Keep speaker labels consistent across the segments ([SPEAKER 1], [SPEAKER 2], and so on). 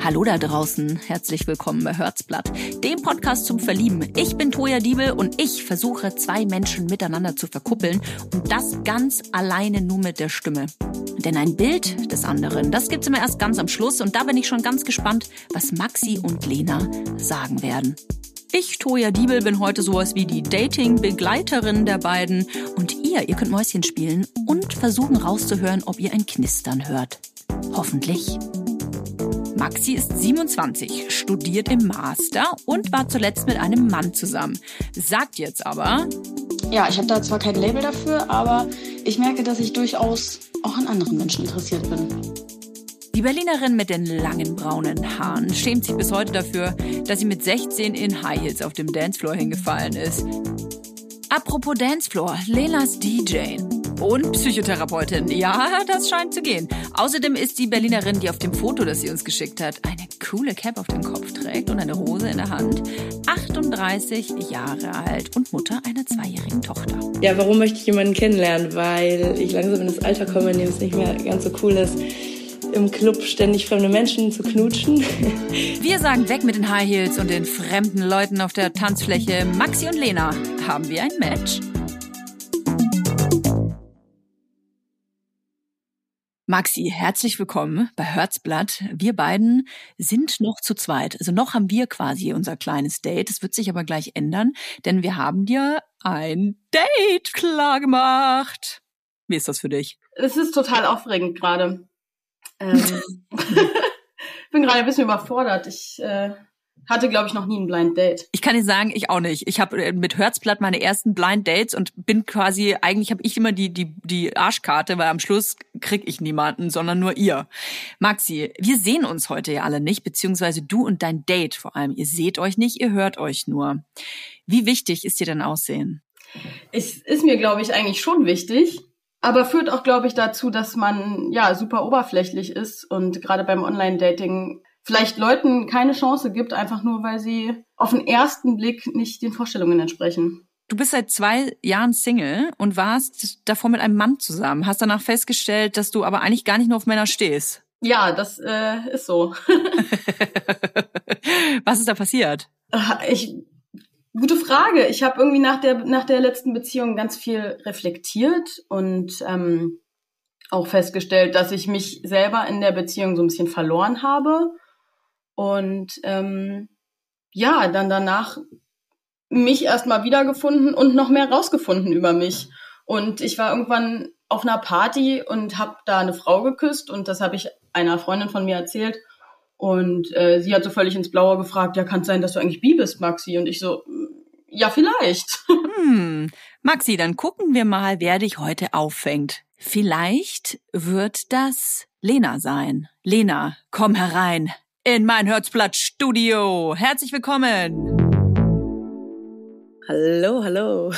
[SPEAKER 1] Hallo da draußen, herzlich willkommen bei Herzblatt, dem Podcast zum Verlieben. Ich bin Toja Diebel und ich versuche, zwei Menschen miteinander zu verkuppeln und das ganz alleine nur mit der Stimme. Denn ein Bild des anderen, das gibt's immer erst ganz am Schluss und da bin ich schon ganz gespannt, was Maxi und Lena sagen werden. Ich, Toja Diebel, bin heute sowas wie die Dating-Begleiterin der beiden und ihr könnt Mäuschen spielen und versuchen rauszuhören, ob ihr ein Knistern hört. Hoffentlich. Maxi ist 27, studiert im Master und war zuletzt mit einem Mann zusammen. Sagt jetzt aber...
[SPEAKER 2] Ja, ich habe da zwar kein Label dafür, aber ich merke, dass ich durchaus auch an anderen Menschen interessiert bin.
[SPEAKER 1] Die Berlinerin mit den langen braunen Haaren schämt sich bis heute dafür, dass sie mit 16 in High Heels auf dem Dancefloor hingefallen ist. Apropos Dancefloor, Lenas DJ und Psychotherapeutin. Ja, das scheint zu gehen. Außerdem ist die Berlinerin, die auf dem Foto, das sie uns geschickt hat, eine coole Cap auf dem Kopf trägt und eine Hose in der Hand, 38 Jahre alt und Mutter einer 2-jährigen Tochter.
[SPEAKER 3] Ja, warum möchte ich jemanden kennenlernen? Weil ich langsam in das Alter komme, in dem es nicht mehr ganz so cool ist, im Club ständig fremde Menschen zu knutschen.
[SPEAKER 1] Wir sagen weg mit den High Heels und den fremden Leuten auf der Tanzfläche. Maxi und Lena, haben wir ein Match? Maxi, herzlich willkommen bei Herzblatt. Wir beiden sind noch zu zweit. Also noch haben wir quasi unser kleines Date. Das wird sich aber gleich ändern, denn wir haben dir ein Date klar gemacht. Wie ist das für dich?
[SPEAKER 4] Es ist total aufregend gerade. Ich bin gerade ein bisschen überfordert. Ich hatte, glaube ich, noch nie ein Blind Date.
[SPEAKER 1] Ich kann dir sagen, ich auch nicht. Ich habe mit Herzblatt meine ersten Blind Dates und bin quasi, eigentlich habe ich immer die Arschkarte, weil am Schluss krieg ich niemanden, sondern nur ihr. Maxi, wir sehen uns heute ja alle nicht, beziehungsweise du und dein Date vor allem. Ihr seht euch nicht, ihr hört euch nur. Wie wichtig ist dir denn Aussehen?
[SPEAKER 4] Es ist mir, glaube ich, eigentlich schon wichtig. Aber führt auch, glaube ich, dazu, dass man ja super oberflächlich ist und gerade beim Online-Dating vielleicht Leuten keine Chance gibt, einfach nur, weil sie auf den ersten Blick nicht den Vorstellungen entsprechen.
[SPEAKER 1] Du bist seit 2 Jahren Single und warst davor mit einem Mann zusammen. Hast danach festgestellt, dass du aber eigentlich gar nicht nur auf Männer stehst.
[SPEAKER 4] Ja, das ist so.
[SPEAKER 1] Was ist da passiert?
[SPEAKER 4] Gute Frage. Ich habe irgendwie nach der letzten Beziehung ganz viel reflektiert und auch festgestellt, dass ich mich selber in der Beziehung so ein bisschen verloren habe und dann danach mich erstmal wiedergefunden und noch mehr rausgefunden über mich. Und ich war irgendwann auf einer Party und habe da eine Frau geküsst und das habe ich einer Freundin von mir erzählt. Und sie hat so völlig ins Blaue gefragt, ja, kann es sein, dass du eigentlich bi bist, Maxi? Und ich so, ja, vielleicht.
[SPEAKER 1] Maxi, dann gucken wir mal, wer dich heute auffängt. Vielleicht wird das Lena sein. Lena, komm herein in mein Herzblatt-Studio. Herzlich willkommen.
[SPEAKER 3] Hallo, hallo.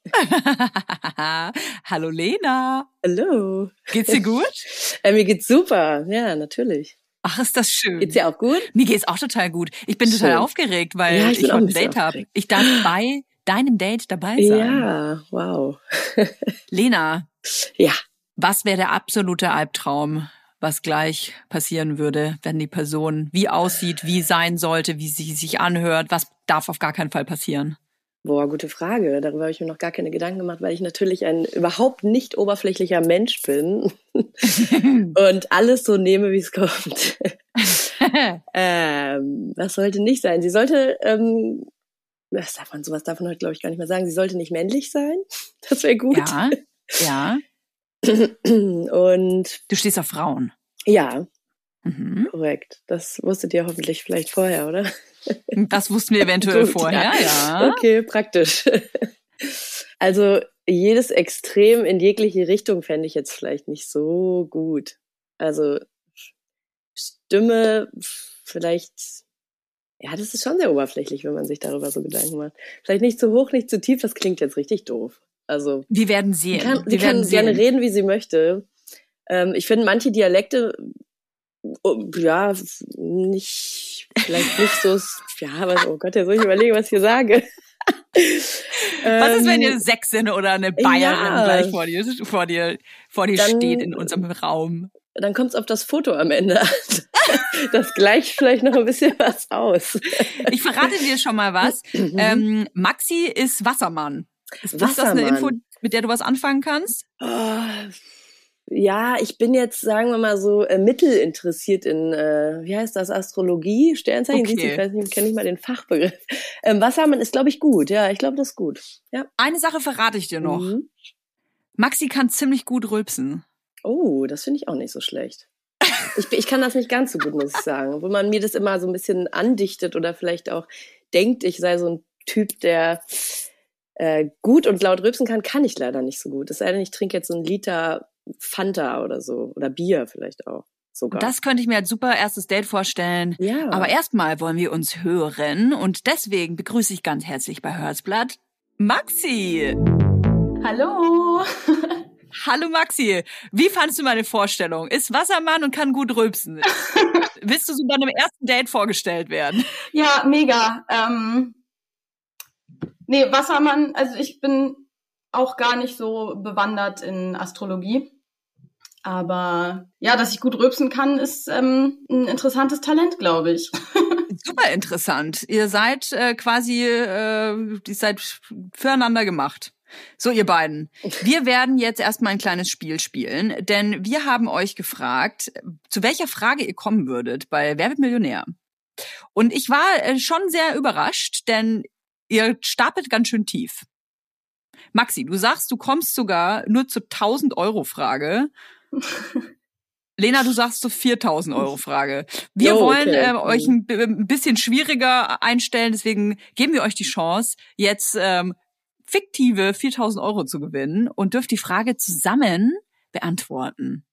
[SPEAKER 1] Hallo Lena.
[SPEAKER 3] Hallo.
[SPEAKER 1] Geht's dir gut?
[SPEAKER 3] Mir geht's super, ja, natürlich.
[SPEAKER 1] Ach, ist das schön.
[SPEAKER 3] Geht's dir auch gut?
[SPEAKER 1] Mir geht's auch total gut. Ich bin total aufgeregt, weil
[SPEAKER 3] ja,
[SPEAKER 1] ich heute ein Date habe. Ich darf bei deinem Date dabei sein.
[SPEAKER 3] Ja, wow.
[SPEAKER 1] Lena.
[SPEAKER 3] Ja.
[SPEAKER 1] Was wäre der absolute Albtraum, was gleich passieren würde, wenn die Person wie aussieht, wie sein sollte, wie sie sich anhört? Was darf auf gar keinen Fall passieren?
[SPEAKER 3] Boah, gute Frage. Darüber habe ich mir noch gar keine Gedanken gemacht, weil ich natürlich ein überhaupt nicht oberflächlicher Mensch bin und alles so nehme, wie es kommt. Was sollte nicht sein? Sie sollte, sowas darf man heute, glaube ich, gar nicht mehr sagen. Sie sollte nicht männlich sein. Das wäre gut.
[SPEAKER 1] Ja.
[SPEAKER 3] Und
[SPEAKER 1] du stehst auf Frauen.
[SPEAKER 3] Ja, korrekt. Das wusstet ihr hoffentlich vielleicht vorher, oder?
[SPEAKER 1] Das wussten wir eventuell vorher, ja.
[SPEAKER 3] Okay, praktisch. Also jedes Extrem in jegliche Richtung fände ich jetzt vielleicht nicht so gut. Also Stimme vielleicht, ja, das ist schon sehr oberflächlich, wenn man sich darüber so Gedanken macht. Vielleicht nicht zu hoch, nicht zu tief, das klingt jetzt richtig doof. Also
[SPEAKER 1] wir werden sehen.
[SPEAKER 3] Sie kann gerne reden, wie sie möchte. Ich finde manche Dialekte ja, vielleicht nicht so, ja, aber oh Gott, jetzt soll ich überlegen, was ich hier sage.
[SPEAKER 1] Was ist, wenn eine Sächsin oder eine Bayerin gleich vor dir steht in unserem Raum?
[SPEAKER 3] Dann kommt's auf das Foto am Ende an. Das gleicht vielleicht noch ein bisschen was aus.
[SPEAKER 1] Ich verrate dir schon mal was. Maxi ist Wassermann. Ist das eine Info, mit der du was anfangen kannst?
[SPEAKER 3] Oh, ja, ich bin jetzt, sagen wir mal so, mittelinteressiert in, wie heißt das, Astrologie, Sternzeichen,
[SPEAKER 1] Okay.
[SPEAKER 3] ich weiß nicht, kenne ich mal den Fachbegriff. Wassermann ist, glaube ich, gut. Ja, ich glaube, das ist gut. Ja.
[SPEAKER 1] Eine Sache verrate ich dir noch.
[SPEAKER 3] Mhm.
[SPEAKER 1] Maxi kann ziemlich gut rülpsen.
[SPEAKER 3] Oh, das finde ich auch nicht so schlecht. Ich kann das nicht ganz so gut, muss ich sagen. Obwohl man mir das immer so ein bisschen andichtet oder vielleicht auch denkt, ich sei so ein Typ, der gut und laut rülpsen kann ich leider nicht so gut. Es sei denn, ich trinke jetzt so einen Liter Fanta oder so. Oder Bier vielleicht auch sogar.
[SPEAKER 1] Das könnte ich mir als super erstes Date vorstellen.
[SPEAKER 3] Ja.
[SPEAKER 1] Aber erstmal wollen wir uns hören und deswegen begrüße ich ganz herzlich bei Herzblatt Maxi.
[SPEAKER 4] Hallo.
[SPEAKER 1] Hallo Maxi, wie fandst du meine Vorstellung? Ist Wassermann und kann gut rülpsen. Willst du so bei einem ersten Date vorgestellt werden?
[SPEAKER 4] Ja, mega. Nee, Wassermann, also ich bin auch gar nicht so bewandert in Astrologie. Aber ja, dass ich gut rülpsen kann, ist ein interessantes Talent, glaube ich.
[SPEAKER 1] Super interessant. Ihr seid ihr seid füreinander gemacht. So, ihr beiden. Wir werden jetzt erstmal ein kleines Spiel spielen, denn wir haben euch gefragt, zu welcher Frage ihr kommen würdet bei Wer wird Millionär? Und ich war schon sehr überrascht, denn ihr stapelt ganz schön tief. Maxi, du sagst, du kommst sogar nur zur 1.000-Euro-Frage. Lena, du sagst zur 4.000-Euro-Frage. Wir wollen euch ein bisschen schwieriger einstellen, deswegen geben wir euch die Chance, jetzt fiktive 4.000 Euro zu gewinnen und dürft die Frage zusammen beantworten.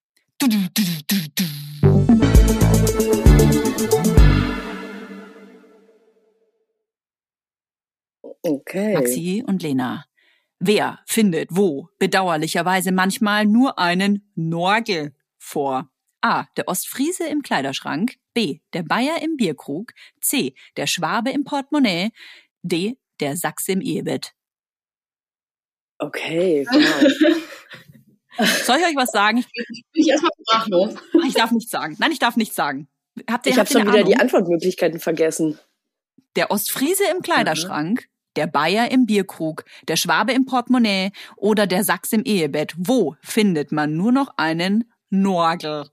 [SPEAKER 3] Okay.
[SPEAKER 1] Maxi und Lena. Wer findet wo bedauerlicherweise manchmal nur einen Norgel vor? A. Der Ostfriese im Kleiderschrank. B. Der Bayer im Bierkrug. C. Der Schwabe im Portemonnaie. D. Der Sachse im Ehebett.
[SPEAKER 3] Okay, wow.
[SPEAKER 1] Soll ich euch was sagen?
[SPEAKER 4] Bin ich erstmal sprachlos.
[SPEAKER 1] Ich darf nichts sagen. Nein, ich darf nichts sagen.
[SPEAKER 3] Ich habe schon wieder die Antwortmöglichkeiten vergessen.
[SPEAKER 1] Der Ostfriese im Kleiderschrank, der Bayer im Bierkrug, der Schwabe im Portemonnaie oder der Sachs im Ehebett. Wo findet man nur noch einen Norgel?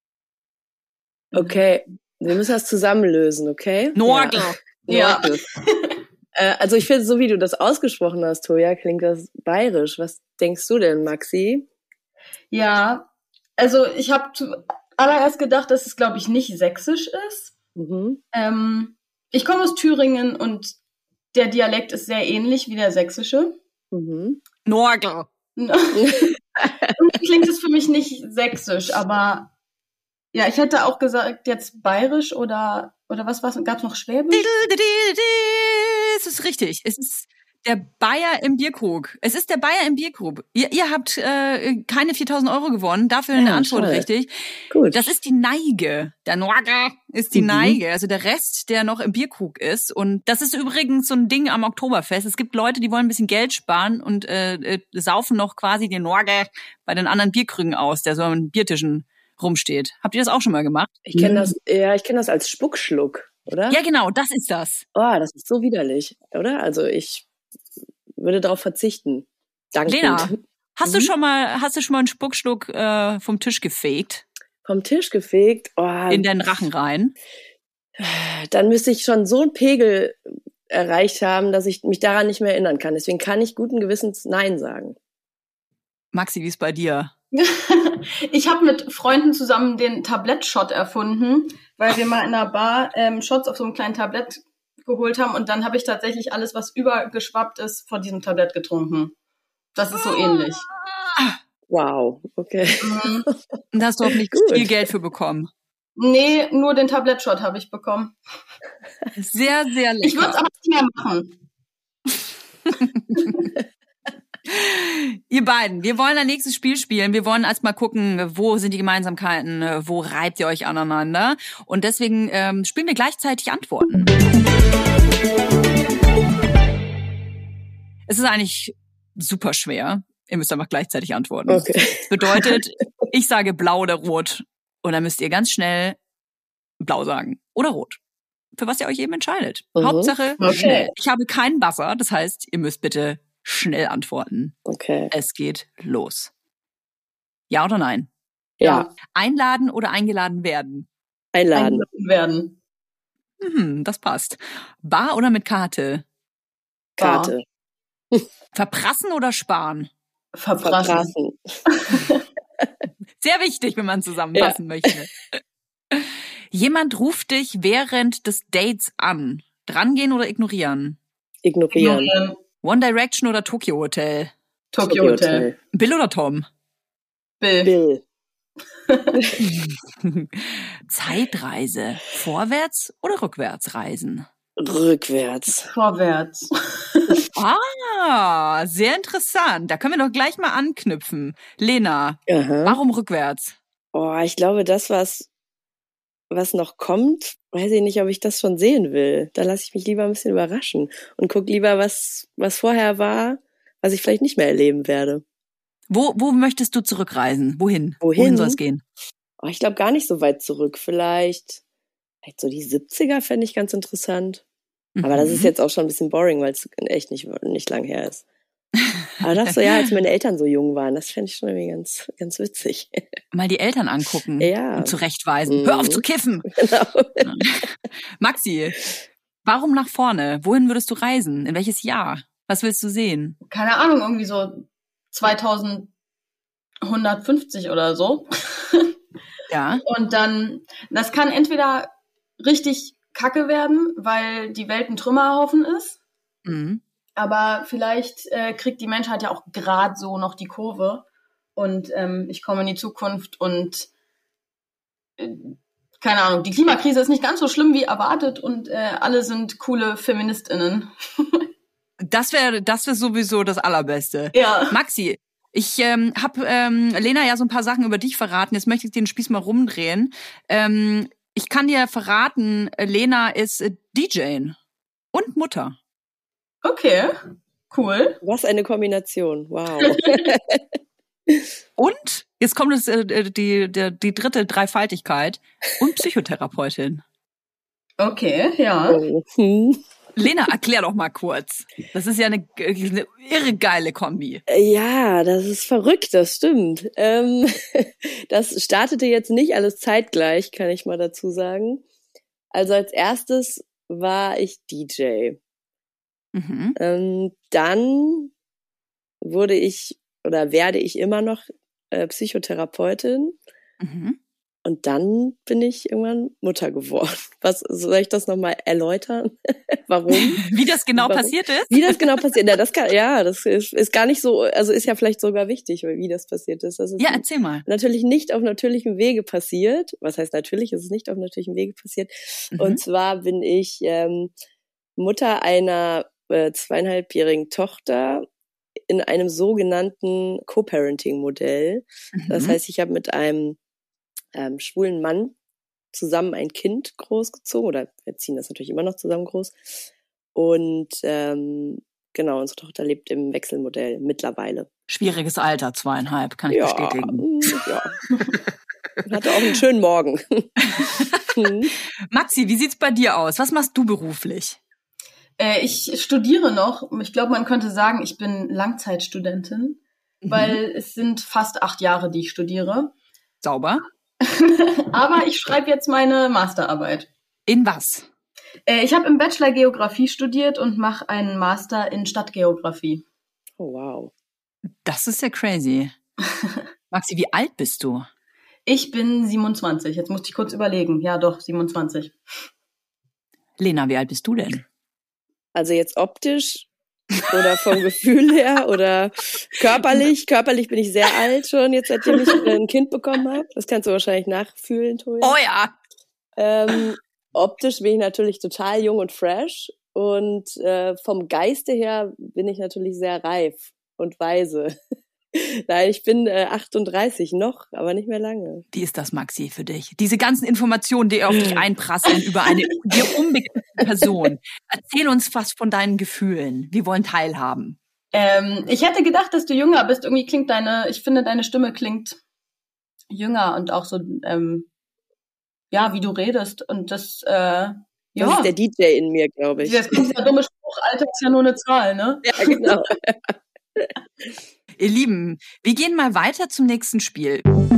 [SPEAKER 3] Okay, wir müssen das zusammenlösen, okay?
[SPEAKER 1] Norgel.
[SPEAKER 3] Ja. Norgel. Also ich finde, so wie du das ausgesprochen hast, Toja, klingt das bayerisch. Was denkst du denn, Maxi?
[SPEAKER 4] Ja, also ich habe zuallererst gedacht, dass es, glaube ich, nicht sächsisch ist.
[SPEAKER 3] Mhm.
[SPEAKER 4] Ich komme aus Thüringen und der Dialekt ist sehr ähnlich wie der sächsische.
[SPEAKER 3] Mhm.
[SPEAKER 1] Norgel.
[SPEAKER 4] Klingt es für mich nicht sächsisch, aber ja, ich hätte auch gesagt jetzt bayerisch oder was war's? Gab's noch Schwäbisch?
[SPEAKER 1] Es ist richtig. Es ist der Bayer im Bierkrug. Es ist der Bayer im Bierkrug. Ihr habt keine 4.000 Euro gewonnen, dafür eine Antwort
[SPEAKER 3] toll.
[SPEAKER 1] richtig.
[SPEAKER 3] Gut.
[SPEAKER 1] Das ist die Neige. Der Norgel ist die Neige, also der Rest, der noch im Bierkrug ist. Und das ist übrigens so ein Ding am Oktoberfest. Es gibt Leute, die wollen ein bisschen Geld sparen und saufen noch quasi den Norgel bei den anderen Bierkrügen aus, der so an Biertischen rumsteht. Habt ihr das auch schon mal gemacht?
[SPEAKER 3] Ich kenne das als Spuckschluck, oder?
[SPEAKER 1] Ja, genau, das ist das.
[SPEAKER 3] Oh, das ist so widerlich, oder? Also ich würde darauf verzichten. Danke.
[SPEAKER 1] Lena, hast du schon mal einen Spuckschluck vom Tisch gefegt?
[SPEAKER 3] Vom Tisch gefegt? Oh,
[SPEAKER 1] In den Rachen rein?
[SPEAKER 3] dann müsste ich schon so einen Pegel erreicht haben, dass ich mich daran nicht mehr erinnern kann. Deswegen kann ich guten Gewissens Nein sagen.
[SPEAKER 1] Maxi, wie ist bei dir?
[SPEAKER 4] Ich habe mit Freunden zusammen den Tablettshot erfunden, weil wir mal in einer Bar Shots auf so einem kleinen Tablett geholt haben und dann habe ich tatsächlich alles, was übergeschwappt ist, von diesem Tablett getrunken. Das ist so ähnlich.
[SPEAKER 3] Wow, okay.
[SPEAKER 1] Und da hast du auch nicht viel Geld für bekommen.
[SPEAKER 4] Nee, nur den Tablettshot habe ich bekommen.
[SPEAKER 1] Sehr, sehr lecker.
[SPEAKER 4] Ich würde es aber nicht mehr machen.
[SPEAKER 1] Ihr beiden, wir wollen ein nächstes Spiel spielen. Wir wollen erst mal gucken, wo sind die Gemeinsamkeiten, wo reibt ihr euch aneinander. Und deswegen spielen wir gleichzeitig Antworten. Es ist eigentlich super schwer. Ihr müsst einfach gleichzeitig antworten.
[SPEAKER 3] Okay.
[SPEAKER 1] Das bedeutet, ich sage blau oder rot. Und dann müsst ihr ganz schnell blau sagen oder rot. Für was ihr euch eben entscheidet.
[SPEAKER 3] Mhm.
[SPEAKER 1] Hauptsache
[SPEAKER 3] Okay.
[SPEAKER 1] schnell. Ich habe keinen Buzzer, das heißt, ihr müsst bitte schnell antworten.
[SPEAKER 3] Okay.
[SPEAKER 1] Es geht los. Ja oder nein?
[SPEAKER 3] Ja.
[SPEAKER 1] Einladen oder eingeladen werden?
[SPEAKER 3] Einladen.
[SPEAKER 4] Werden.
[SPEAKER 1] Das passt. Bar oder mit Karte?
[SPEAKER 3] Karte.
[SPEAKER 1] Verprassen oder sparen?
[SPEAKER 4] Verprassen.
[SPEAKER 1] Sehr wichtig, wenn man zusammenpassen möchte. Jemand ruft dich während des Dates an. Drangehen oder ignorieren?
[SPEAKER 3] Ignorieren.
[SPEAKER 1] One Direction oder Tokyo Hotel?
[SPEAKER 4] Tokyo Hotel.
[SPEAKER 1] Bill oder Tom?
[SPEAKER 4] Bill.
[SPEAKER 1] Zeitreise. Vorwärts oder rückwärts reisen?
[SPEAKER 3] Rückwärts.
[SPEAKER 4] Vorwärts.
[SPEAKER 1] Sehr interessant. Da können wir doch gleich mal anknüpfen. Lena,
[SPEAKER 3] Aha.
[SPEAKER 1] warum rückwärts?
[SPEAKER 3] Oh, ich glaube, das, was noch kommt, weiß ich nicht, ob ich das schon sehen will. Da lasse ich mich lieber ein bisschen überraschen und guck lieber, was vorher war, was ich vielleicht nicht mehr erleben werde.
[SPEAKER 1] Wo möchtest du zurückreisen? Wohin?
[SPEAKER 3] Wohin?
[SPEAKER 1] Wohin soll es gehen?
[SPEAKER 3] Oh, ich glaube gar nicht so weit zurück. Vielleicht so die 70er fände ich ganz interessant. Aber das ist jetzt auch schon ein bisschen boring, weil es echt nicht lang her ist. Aber das so, ja, als meine Eltern so jung waren, das fände ich schon irgendwie ganz, ganz witzig.
[SPEAKER 1] Mal die Eltern angucken
[SPEAKER 3] Ja.
[SPEAKER 1] und zurechtweisen. Hör auf zu kiffen!
[SPEAKER 3] Genau.
[SPEAKER 1] Maxi, warum nach vorne? Wohin würdest du reisen? In welches Jahr? Was willst du sehen?
[SPEAKER 4] Keine Ahnung, irgendwie so 2150 oder so.
[SPEAKER 1] Ja.
[SPEAKER 4] Und dann, das kann entweder richtig kacke werden, weil die Welt ein Trümmerhaufen ist.
[SPEAKER 1] Mhm.
[SPEAKER 4] Aber vielleicht kriegt die Menschheit ja auch gerade so noch die Kurve. Und ich komme in die Zukunft und keine Ahnung, die Klimakrise ist nicht ganz so schlimm wie erwartet und alle sind coole FeministInnen.
[SPEAKER 1] Das wäre sowieso das Allerbeste.
[SPEAKER 4] Ja.
[SPEAKER 1] Maxi, ich habe Lena ja so ein paar Sachen über dich verraten. Jetzt möchte ich den Spieß mal rumdrehen. Ich kann dir verraten, Lena ist DJ und Mutter.
[SPEAKER 4] Okay, cool.
[SPEAKER 3] Was eine Kombination. Wow.
[SPEAKER 1] Und, jetzt kommt die dritte Dreifaltigkeit, und Psychotherapeutin.
[SPEAKER 4] Okay, ja.
[SPEAKER 3] Mhm.
[SPEAKER 1] Lena, erklär doch mal kurz. Das ist ja eine irre geile Kombi.
[SPEAKER 3] Ja, das ist verrückt, das stimmt. Das startete jetzt nicht alles zeitgleich, kann ich mal dazu sagen. Also als erstes war ich DJ.
[SPEAKER 1] Mhm.
[SPEAKER 3] Dann werde ich immer noch Psychotherapeutin.
[SPEAKER 1] Mhm.
[SPEAKER 3] Und dann bin ich irgendwann Mutter geworden. Soll ich das nochmal erläutern? Warum?
[SPEAKER 1] Wie das genau passiert ist?
[SPEAKER 3] Wie das genau passiert? Das ist gar nicht so, also ist ja vielleicht sogar wichtig, wie das passiert ist. Das ist
[SPEAKER 1] Erzähl mal.
[SPEAKER 3] natürlich nicht auf natürlichem Wege passiert. Was heißt natürlich? Es ist nicht auf natürlichem Wege passiert.
[SPEAKER 1] Mhm.
[SPEAKER 3] Und zwar bin ich Mutter einer 2,5-jährigen Tochter in einem sogenannten Co-Parenting-Modell. Das heißt, ich habe mit einem schwulen Mann zusammen ein Kind großgezogen, oder wir ziehen das natürlich immer noch zusammen groß. Und genau, unsere Tochter lebt im Wechselmodell mittlerweile.
[SPEAKER 1] Schwieriges Alter, 2,5, kann ich bestätigen.
[SPEAKER 3] Ja. Hatte auch einen schönen Morgen.
[SPEAKER 1] Maxi, wie sieht's bei dir aus? Was machst du beruflich?
[SPEAKER 4] Ich studiere noch. Ich glaube, man könnte sagen, ich bin Langzeitstudentin, weil es sind fast 8 Jahre, die ich studiere.
[SPEAKER 1] Sauber.
[SPEAKER 4] Aber ich schreibe jetzt meine Masterarbeit.
[SPEAKER 1] In was?
[SPEAKER 4] Ich habe im Bachelor Geografie studiert und mache einen Master in Stadtgeografie.
[SPEAKER 3] Oh, wow.
[SPEAKER 1] Das ist ja crazy. Maxi, wie alt bist du?
[SPEAKER 4] Ich bin 27. Jetzt musste ich kurz überlegen. Ja, doch, 27.
[SPEAKER 1] Lena, wie alt bist du denn?
[SPEAKER 3] Also jetzt optisch oder vom Gefühl her oder körperlich? Körperlich bin ich sehr alt schon, jetzt seitdem ich ein Kind bekommen habe. Das kannst du wahrscheinlich nachfühlen, Toja.
[SPEAKER 1] Oh ja!
[SPEAKER 3] Optisch bin ich natürlich total jung und fresh und vom Geiste her bin ich natürlich sehr reif und weise. Nein, ich bin 38 noch, aber nicht mehr lange.
[SPEAKER 1] Wie ist das, Maxi, für dich? Diese ganzen Informationen, die auf dich einprasseln über eine dir unbekannte Person. Erzähl uns was von deinen Gefühlen. Wir wollen teilhaben.
[SPEAKER 4] Ich hätte gedacht, dass du jünger bist. Irgendwie klingt ich finde, deine Stimme klingt jünger und auch so wie du redest. Und das,
[SPEAKER 3] Das ist der DJ in mir, glaube ich.
[SPEAKER 4] Das ist dieser dumme Spruch, Alter ist ja nur eine Zahl, ne?
[SPEAKER 3] Ja, genau.
[SPEAKER 1] Ihr Lieben, wir gehen mal weiter zum nächsten Spiel.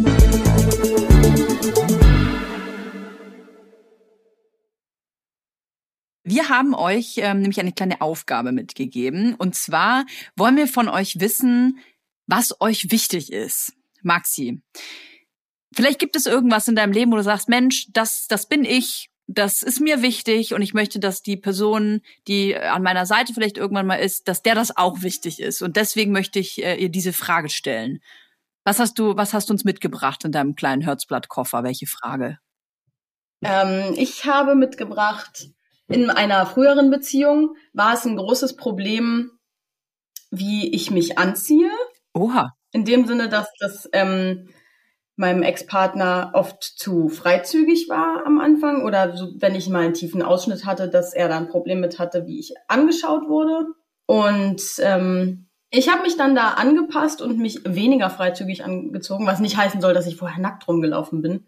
[SPEAKER 1] Wir haben euch nämlich eine kleine Aufgabe mitgegeben. Und zwar wollen wir von euch wissen, was euch wichtig ist. Maxi, vielleicht gibt es irgendwas in deinem Leben, wo du sagst, Mensch, das bin ich, das ist mir wichtig und ich möchte, dass die Person, die an meiner Seite vielleicht irgendwann mal ist, dass der das auch wichtig ist. Und deswegen möchte ich ihr diese Frage stellen. Was hast du uns mitgebracht in deinem kleinen Herzblattkoffer? Welche Frage?
[SPEAKER 4] Ich habe mitgebracht, in einer früheren Beziehung war es ein großes Problem, wie ich mich anziehe.
[SPEAKER 1] Oha.
[SPEAKER 4] In dem Sinne, dass das meinem Ex-Partner oft zu freizügig war am Anfang oder so, wenn ich mal einen tiefen Ausschnitt hatte, dass er da ein Problem mit hatte, wie ich angeschaut wurde. Und ich habe mich dann da angepasst und mich weniger freizügig angezogen, was nicht heißen soll, dass ich vorher nackt rumgelaufen bin.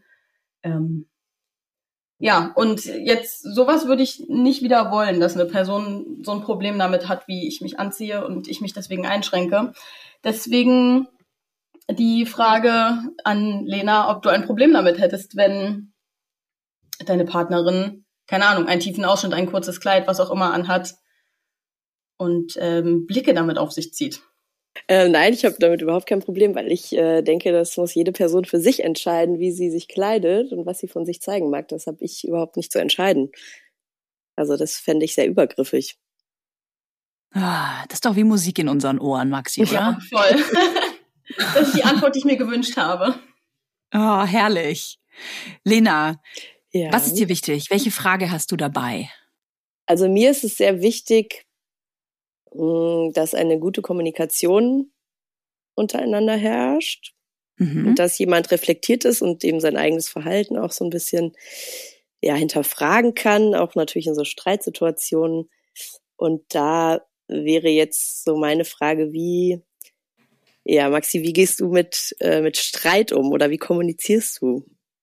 [SPEAKER 4] Und jetzt sowas würde ich nicht wieder wollen, dass eine Person so ein Problem damit hat, wie ich mich anziehe und ich mich deswegen einschränke. Deswegen die Frage an Lena, ob du ein Problem damit hättest, wenn deine Partnerin, keine Ahnung, einen tiefen Ausschnitt, ein kurzes Kleid, was auch immer anhat und Blicke damit auf sich zieht.
[SPEAKER 3] Nein, ich habe damit überhaupt kein Problem, weil ich denke, das muss jede Person für sich entscheiden, wie sie sich kleidet und was sie von sich zeigen mag. Das habe ich überhaupt nicht zu entscheiden. Also das fände ich sehr übergriffig.
[SPEAKER 1] Das ist doch wie Musik in unseren Ohren, Maxi, oder?
[SPEAKER 4] Ja, voll. Das ist die Antwort, die ich mir gewünscht habe.
[SPEAKER 1] Oh, herrlich. Lena,
[SPEAKER 3] Ja.
[SPEAKER 1] was ist dir wichtig? Welche Frage hast du dabei?
[SPEAKER 3] Also mir ist es sehr wichtig, dass eine gute Kommunikation untereinander herrscht und dass jemand reflektiert ist und eben sein eigenes Verhalten auch so ein bisschen hinterfragen kann, auch natürlich in so Streitsituationen. Und da wäre jetzt so meine Frage, Maxi, wie gehst du mit Streit um oder wie kommunizierst du?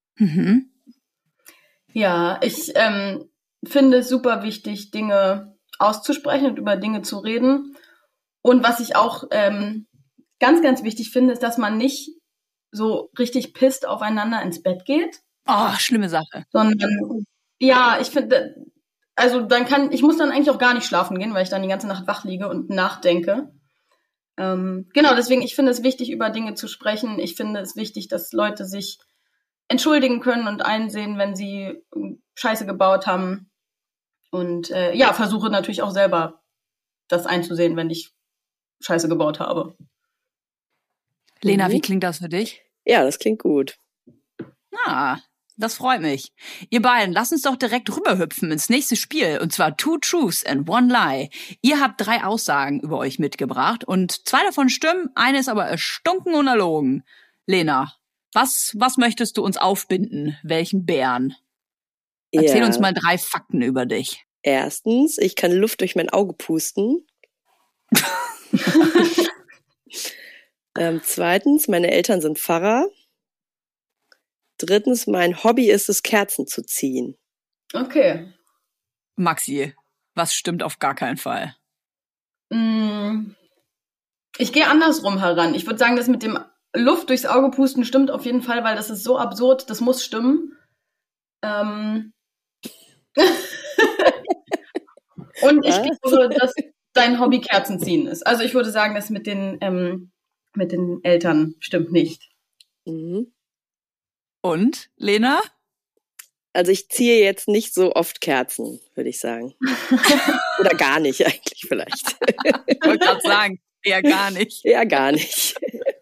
[SPEAKER 4] Ja, ich finde es super wichtig, Dinge auszusprechen und über Dinge zu reden. Und was ich auch ganz, ganz wichtig finde, ist, dass man nicht so richtig pisst aufeinander ins Bett geht.
[SPEAKER 1] Oh, schlimme Sache.
[SPEAKER 4] Sondern, ich finde, ich muss dann eigentlich auch gar nicht schlafen gehen, weil ich dann die ganze Nacht wach liege und nachdenke. Deswegen, ich finde es wichtig, über Dinge zu sprechen. Ich finde es wichtig, dass Leute sich entschuldigen können und einsehen, wenn sie Scheiße gebaut haben. Und versuche natürlich auch selber das einzusehen, wenn ich Scheiße gebaut habe.
[SPEAKER 1] Lena, wie klingt das für dich?
[SPEAKER 3] Ja, das klingt gut.
[SPEAKER 1] Das freut mich. Ihr beiden, lasst uns doch direkt rüberhüpfen ins nächste Spiel. Und zwar 2 Truths and 1 Lie. Ihr habt 3 Aussagen über euch mitgebracht und 2 davon stimmen, eine ist aber erstunken und erlogen. Lena, was möchtest du uns aufbinden? Welchen Bären? Erzähl uns mal 3 Fakten über dich.
[SPEAKER 3] Erstens, ich kann Luft durch mein Auge pusten. Zweitens, meine Eltern sind Pfarrer. Drittens, mein Hobby ist es, Kerzen zu ziehen.
[SPEAKER 4] Okay.
[SPEAKER 1] Maxi, was stimmt auf gar keinen Fall?
[SPEAKER 4] Ich gehe andersrum heran. Ich würde sagen, das mit dem Luft durchs Auge pusten stimmt auf jeden Fall, weil das ist so absurd, das muss stimmen. Und ich glaube, dass dein Hobby Kerzen ziehen ist. Also ich würde sagen, das mit den Eltern stimmt nicht.
[SPEAKER 1] Und, Lena?
[SPEAKER 3] Also ich ziehe jetzt nicht so oft Kerzen, würde ich sagen. Oder gar nicht eigentlich vielleicht.
[SPEAKER 1] Ich wollte gerade sagen, eher gar nicht.
[SPEAKER 3] Ja, gar nicht.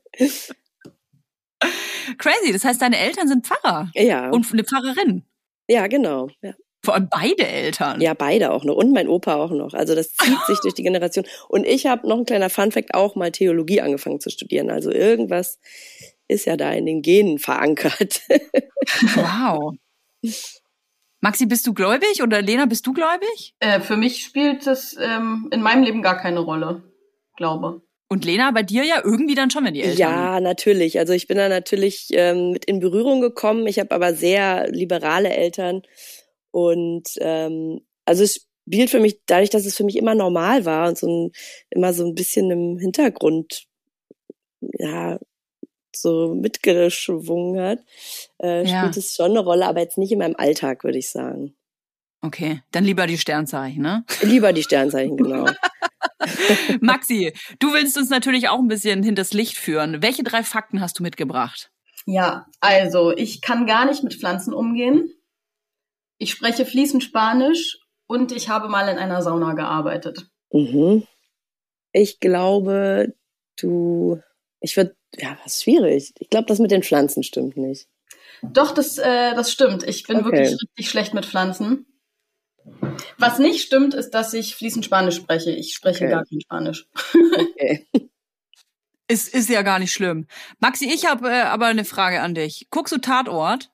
[SPEAKER 1] Crazy, das heißt, deine Eltern sind Pfarrer.
[SPEAKER 3] Ja.
[SPEAKER 1] Und eine Pfarrerin.
[SPEAKER 3] Ja, genau. Ja.
[SPEAKER 1] Vor allem beide Eltern.
[SPEAKER 3] Ja, beide auch noch. Und mein Opa auch noch. Also das zieht sich durch die Generation. Und ich habe noch ein kleiner Funfact, auch mal Theologie angefangen zu studieren. Also irgendwas ist ja da in den Genen verankert.
[SPEAKER 1] Wow. Maxi, bist du gläubig oder Lena, bist du gläubig?
[SPEAKER 4] Für mich spielt das in meinem Leben gar keine Rolle, glaube.
[SPEAKER 1] Und Lena, bei dir ja irgendwie dann schon, wenn die Eltern...
[SPEAKER 3] Ja, natürlich. Also ich bin da natürlich mit in Berührung gekommen. Ich habe aber sehr liberale Eltern. Und also es spielt für mich, dadurch, dass es für mich immer normal war und immer so ein bisschen im Hintergrund ja so mitgeschwungen hat, spielt es schon eine Rolle, aber jetzt nicht in meinem Alltag, würde ich sagen.
[SPEAKER 1] Okay, dann lieber die Sternzeichen, ne?
[SPEAKER 3] Lieber die Sternzeichen, genau.
[SPEAKER 1] Maxi, du willst uns natürlich auch ein bisschen hinters Licht führen. Welche 3 Fakten hast du mitgebracht?
[SPEAKER 4] Ja, also ich kann gar nicht mit Pflanzen umgehen. Ich spreche fließend Spanisch und ich habe mal in einer Sauna gearbeitet.
[SPEAKER 3] Mhm. Ich glaube, was schwierig. Ich glaube, das mit den Pflanzen stimmt nicht.
[SPEAKER 4] Doch, das stimmt. Ich bin wirklich richtig schlecht mit Pflanzen. Was nicht stimmt, ist, dass ich fließend Spanisch spreche. Ich spreche gar kein Spanisch.
[SPEAKER 3] Okay.
[SPEAKER 1] Ist ja gar nicht schlimm. Maxi, ich habe aber eine Frage an dich. Guckst du Tatort?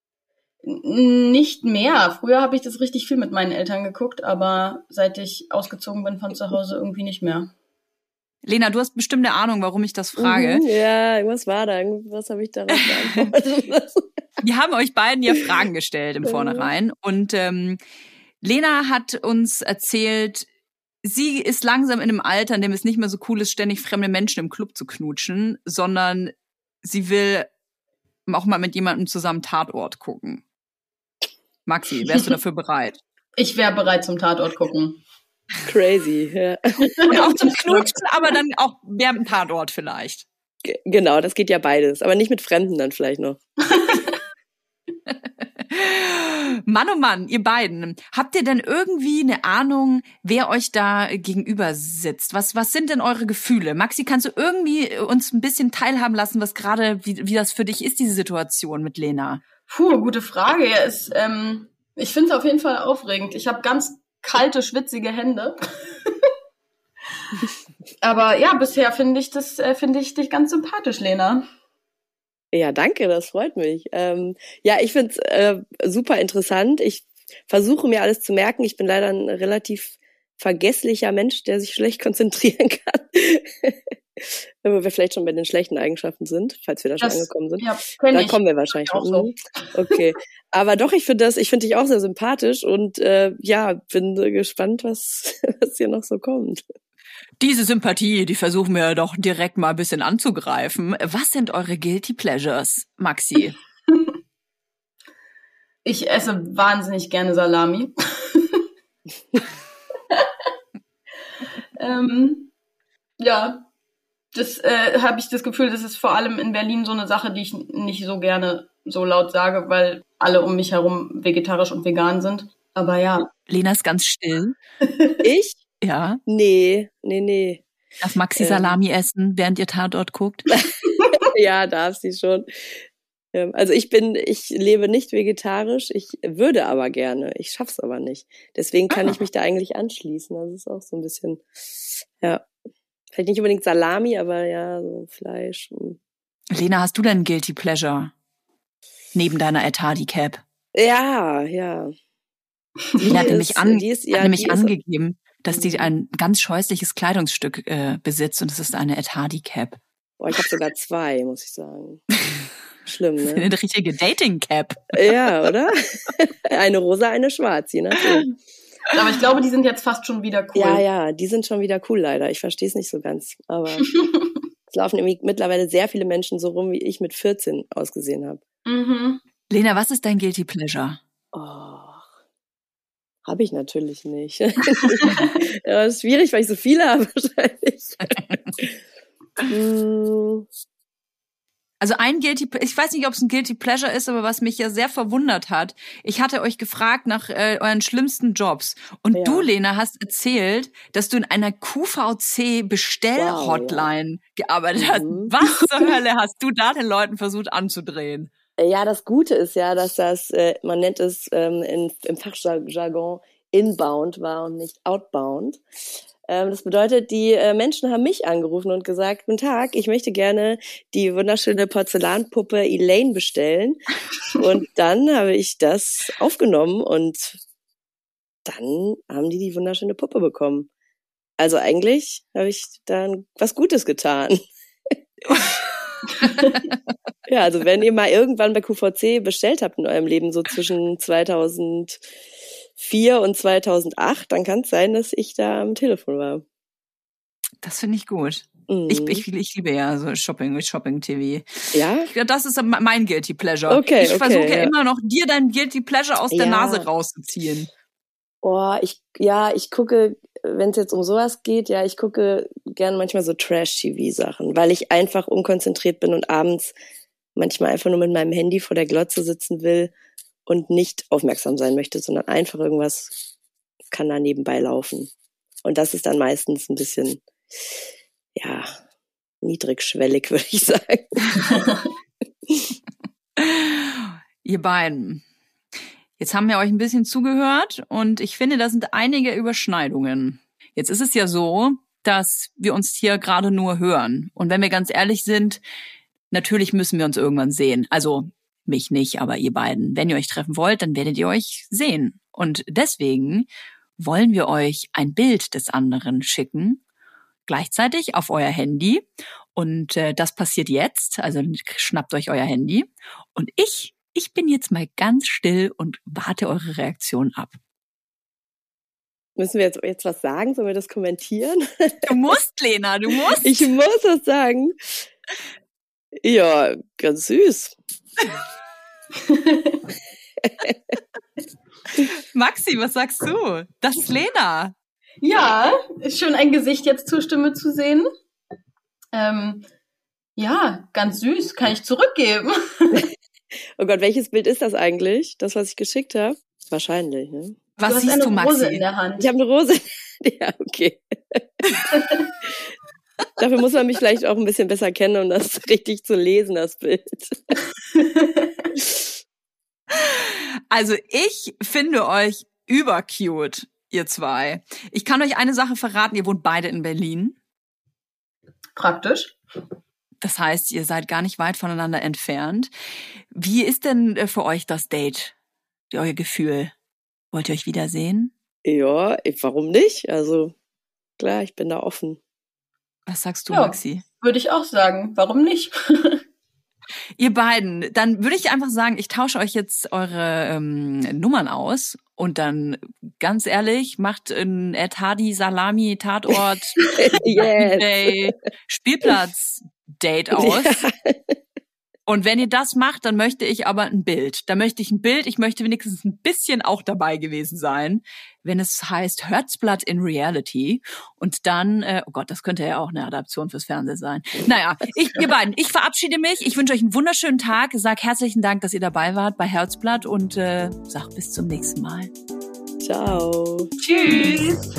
[SPEAKER 4] Nicht mehr. Früher habe ich das richtig viel mit meinen Eltern geguckt, aber seit ich ausgezogen bin von zu Hause irgendwie nicht mehr.
[SPEAKER 1] Lena, du hast bestimmt eine Ahnung, warum ich das frage.
[SPEAKER 3] Ja, was war da? Was habe ich darauf geantwortet?
[SPEAKER 1] Wir haben euch beiden ja Fragen gestellt im Vornherein. Und Lena hat uns erzählt, sie ist langsam in einem Alter, in dem es nicht mehr so cool ist, ständig fremde Menschen im Club zu knutschen, sondern sie will auch mal mit jemandem zusammen Tatort gucken. Maxi, wärst du dafür bereit?
[SPEAKER 4] Ich wäre bereit zum Tatort gucken.
[SPEAKER 3] Crazy, ja.
[SPEAKER 1] Und auch zum Knutschen, aber dann auch während dem Tatort vielleicht.
[SPEAKER 3] Genau, das geht ja beides. Aber nicht mit Fremden dann vielleicht noch.
[SPEAKER 1] Mann, oh Mann, ihr beiden. Habt ihr denn irgendwie eine Ahnung, wer euch da gegenüber sitzt? Was sind denn eure Gefühle? Maxi, kannst du irgendwie uns ein bisschen teilhaben lassen, was gerade, wie das für dich ist, diese Situation mit Lena?
[SPEAKER 4] Puh, gute Frage. Ich finde es auf jeden Fall aufregend. Ich habe ganz kalte, schwitzige Hände. Aber ja, bisher finde ich dich ganz sympathisch, Lena.
[SPEAKER 3] Ja, danke, das freut mich. Ja, ich finde es super interessant. Ich versuche mir alles zu merken. Ich bin leider ein relativ vergesslicher Mensch, der sich schlecht konzentrieren kann. Wenn wir vielleicht schon bei den schlechten Eigenschaften sind, falls wir da schon angekommen sind.
[SPEAKER 4] Ja,
[SPEAKER 3] da kommen wir wahrscheinlich
[SPEAKER 4] auch so.
[SPEAKER 3] Okay. Aber doch, ich finde dich auch sehr sympathisch und ja, bin gespannt, was hier noch so kommt.
[SPEAKER 1] Diese Sympathie, die versuchen wir doch direkt mal ein bisschen anzugreifen. Was sind eure Guilty Pleasures, Maxi?
[SPEAKER 4] Ich esse wahnsinnig gerne Salami. Ja, das habe ich das Gefühl, das ist vor allem in Berlin so eine Sache, die ich nicht so gerne so laut sage, weil alle um mich herum vegetarisch und vegan sind. Aber ja.
[SPEAKER 1] Lena ist ganz still.
[SPEAKER 3] Ich?
[SPEAKER 1] Ja.
[SPEAKER 3] Nee.
[SPEAKER 1] Darf Maxi Salami essen, während ihr Tatort guckt?
[SPEAKER 3] Ja, darf sie schon. Also ich lebe nicht vegetarisch, ich würde aber gerne, ich schaff's aber nicht. Deswegen kann ich mich da eigentlich anschließen. Das ist auch so ein bisschen, ja, vielleicht nicht unbedingt Salami, aber ja, so Fleisch.
[SPEAKER 1] Lena, hast du denn Guilty Pleasure? Neben deiner Ed Hardy Cap?
[SPEAKER 3] Ja.
[SPEAKER 1] Lena hat nämlich angegeben, dass die ein ganz scheußliches Kleidungsstück besitzt und es ist eine Ed Hardy Cap.
[SPEAKER 3] Boah, ich habe sogar 2, muss ich sagen. Schlimm, ne?
[SPEAKER 1] Eine richtige Dating-Cap.
[SPEAKER 3] Ja, oder? Eine rosa, eine schwarz, je nachdem.
[SPEAKER 4] Aber ich glaube, die sind jetzt fast schon wieder cool.
[SPEAKER 3] Ja, die sind schon wieder cool, leider. Ich verstehe es nicht so ganz. Aber es laufen irgendwie mittlerweile sehr viele Menschen so rum, wie ich mit 14 ausgesehen habe.
[SPEAKER 4] Mhm.
[SPEAKER 1] Lena, was ist dein Guilty Pleasure?
[SPEAKER 3] Habe ich natürlich nicht. Ja, ist schwierig, weil ich so viele habe wahrscheinlich.
[SPEAKER 1] Also ich weiß nicht, ob es ein Guilty Pleasure ist, aber was mich ja sehr verwundert hat, ich hatte euch gefragt nach euren schlimmsten Jobs und du, Lena, hast erzählt, dass du in einer QVC-Bestell-Hotline gearbeitet hast. Was zur Hölle hast du da den Leuten versucht anzudrehen?
[SPEAKER 3] Ja, das Gute ist ja, dass das, man nennt es im Fachjargon inbound war und nicht outbound. Das bedeutet, die Menschen haben mich angerufen und gesagt, guten Tag, ich möchte gerne die wunderschöne Porzellanpuppe Elaine bestellen. Und dann habe ich das aufgenommen und dann haben die wunderschöne Puppe bekommen. Also eigentlich habe ich dann was Gutes getan. Ja, also wenn ihr mal irgendwann bei QVC bestellt habt in eurem Leben, so zwischen 2004 und 2008, dann kann es sein, dass ich da am Telefon war.
[SPEAKER 1] Das finde ich gut. Ich liebe ja so Shopping-TV.
[SPEAKER 3] Ja?
[SPEAKER 1] Das ist mein Guilty Pleasure.
[SPEAKER 3] Okay,
[SPEAKER 1] ich versuche ja immer noch, dir dein Guilty Pleasure aus der Nase rauszuziehen.
[SPEAKER 3] Oh, ich gucke, wenn es jetzt um sowas geht, ich gucke gerne manchmal so Trash-TV-Sachen, weil ich einfach unkonzentriert bin und abends manchmal einfach nur mit meinem Handy vor der Glotze sitzen will und nicht aufmerksam sein möchte, sondern einfach irgendwas kann da nebenbei laufen. Und das ist dann meistens ein bisschen, niedrigschwellig, würde ich sagen.
[SPEAKER 1] Ihr beiden. Jetzt haben wir euch ein bisschen zugehört und ich finde, da sind einige Überschneidungen. Jetzt ist es ja so, dass wir uns hier gerade nur hören. Und wenn wir ganz ehrlich sind, natürlich müssen wir uns irgendwann sehen. Also mich nicht, aber ihr beiden. Wenn ihr euch treffen wollt, dann werdet ihr euch sehen. Und deswegen wollen wir euch ein Bild des anderen schicken, gleichzeitig auf euer Handy. Und das passiert jetzt. Also schnappt euch euer Handy. Und ich bin jetzt mal ganz still und warte eure Reaktion ab.
[SPEAKER 3] Müssen wir jetzt was sagen? Sollen wir das kommentieren?
[SPEAKER 1] Du musst, Lena, du musst.
[SPEAKER 3] Ich muss was sagen. Ja, ganz süß.
[SPEAKER 1] Maxi, was sagst du? Das ist Lena.
[SPEAKER 4] Ja, ist schon ein Gesicht jetzt zur Stimme zu sehen. Ja, ganz süß. Kann ich zurückgeben.
[SPEAKER 3] Oh Gott, welches Bild ist das eigentlich? Das, was ich geschickt habe? Wahrscheinlich, ne?
[SPEAKER 1] Was siehst du, Maxi?
[SPEAKER 4] Rose in der Hand.
[SPEAKER 3] Ich habe eine Rose. Ja, okay. Dafür muss man mich vielleicht auch ein bisschen besser kennen, um das richtig zu lesen, das Bild.
[SPEAKER 1] Also ich finde euch übercute, ihr zwei. Ich kann euch eine Sache verraten, ihr wohnt beide in Berlin.
[SPEAKER 4] Praktisch.
[SPEAKER 1] Das heißt, ihr seid gar nicht weit voneinander entfernt. Wie ist denn für euch das Date? Euer Gefühl? Wollt ihr euch wiedersehen?
[SPEAKER 3] Ja, warum nicht? Also klar, ich bin da offen.
[SPEAKER 1] Was sagst du,
[SPEAKER 4] ja,
[SPEAKER 1] Maxi?
[SPEAKER 4] Würde ich auch sagen. Warum nicht?
[SPEAKER 1] Ihr beiden, dann würde ich einfach sagen, ich tausche euch jetzt eure Nummern aus und dann, ganz ehrlich, macht ein Ed Hardy Salami Tatort
[SPEAKER 3] Yes.
[SPEAKER 1] Spielplatz-Date aus.
[SPEAKER 3] Ja.
[SPEAKER 1] Und wenn ihr das macht, dann möchte ich aber ein Bild. Da möchte ich ein Bild, ich möchte wenigstens ein bisschen auch dabei gewesen sein, wenn es heißt Herzblatt in Reality. Und dann, oh Gott, das könnte ja auch eine Adaption fürs Fernsehen sein. Naja, ihr beiden, ich verabschiede mich. Ich wünsche euch einen wunderschönen Tag. Sag herzlichen Dank, dass ihr dabei wart bei Herzblatt und sag bis zum nächsten Mal.
[SPEAKER 3] Ciao.
[SPEAKER 4] Tschüss.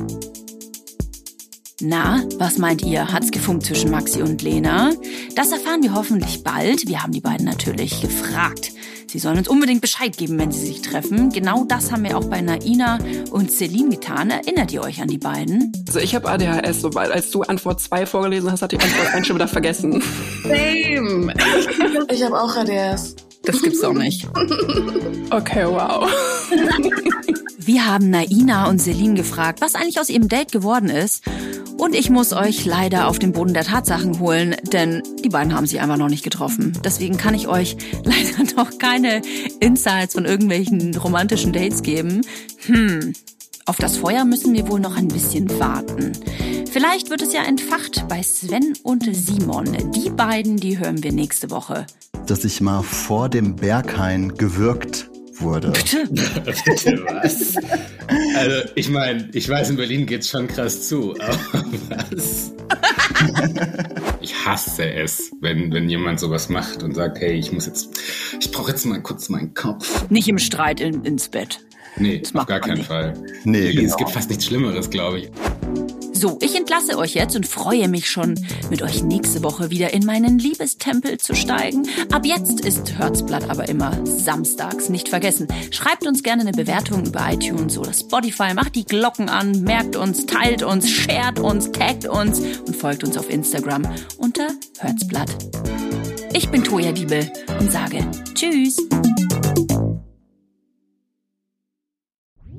[SPEAKER 1] Na, was meint ihr? Hat's gefunkt zwischen Maxi und Lena? Das erfahren wir hoffentlich bald. Wir haben die beiden natürlich gefragt. Sie sollen uns unbedingt Bescheid geben, wenn sie sich treffen. Genau das haben wir auch bei Naina und Celine getan. Erinnert ihr euch an die beiden?
[SPEAKER 5] Also ich habe ADHS, sobald als du Antwort 2 vorgelesen hast, hat die Antwort 1 schon wieder vergessen.
[SPEAKER 2] Same. Ich habe auch ADHS.
[SPEAKER 1] Das gibt's doch nicht.
[SPEAKER 5] Okay, wow.
[SPEAKER 1] Wir haben Naina und Celine gefragt, was eigentlich aus ihrem Date geworden ist. Und ich muss euch leider auf den Boden der Tatsachen holen, denn die beiden haben sich einfach noch nicht getroffen. Deswegen kann ich euch leider noch keine Insights von irgendwelchen romantischen Dates geben. Auf das Feuer müssen wir wohl noch ein bisschen warten. Vielleicht wird es ja entfacht bei Sven und Simon. Die beiden, die hören wir nächste Woche.
[SPEAKER 6] Dass ich mal vor dem Berghain gewürgt wurde.
[SPEAKER 1] Bitte?
[SPEAKER 7] Bitte was? Also, ich meine, ich weiß, in Berlin geht's schon krass zu, aber was? Ich hasse es, wenn jemand sowas macht und sagt, hey, ich brauche jetzt mal kurz meinen Kopf.
[SPEAKER 1] Nicht im Streit ins Bett.
[SPEAKER 7] Nee, auf gar keinen Fall.
[SPEAKER 6] Nee, genau.
[SPEAKER 7] Es gibt fast nichts Schlimmeres, glaube ich.
[SPEAKER 1] So, ich entlasse euch jetzt und freue mich schon, mit euch nächste Woche wieder in meinen Liebestempel zu steigen. Ab jetzt ist Herzblatt aber immer samstags. Nicht vergessen, schreibt uns gerne eine Bewertung über iTunes oder Spotify, macht die Glocken an, merkt uns, teilt uns, shared uns, taggt uns und folgt uns auf Instagram unter Herzblatt. Ich bin Toja Diebel und sage Tschüss.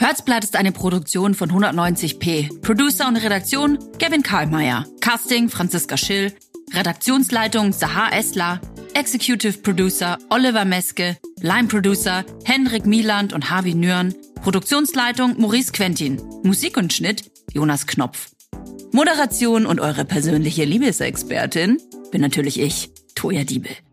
[SPEAKER 1] Herzblatt ist eine Produktion von 190p. Producer und Redaktion Gavin Karlmeier. Casting Franziska Schill. Redaktionsleitung Sahar Esler. Executive Producer Oliver Meske. Line Producer Henrik Mieland und Harvey Nürn. Produktionsleitung Maurice Quentin. Musik und Schnitt Jonas Knopf. Moderation und eure persönliche Liebesexpertin bin natürlich ich, Toja Diebel.